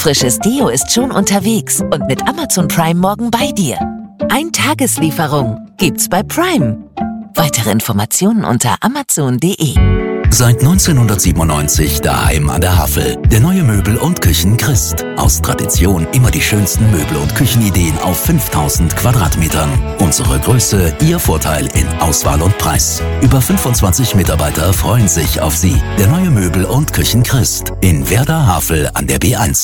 Frisches Deo ist schon unterwegs und mit Amazon Prime morgen bei dir. Ein-Tageslieferung gibt's bei Prime. Weitere Informationen unter amazon.de. Seit 1997 daheim an der Havel. Der neue Möbel- und Küchen-Christ. Aus Tradition immer die schönsten Möbel- und Küchenideen auf 5000 Quadratmetern. Unsere Größe, Ihr Vorteil in Auswahl und Preis. Über 25 Mitarbeiter freuen sich auf Sie. Der neue Möbel- und Küchen-Christ in Werder Havel an der B1.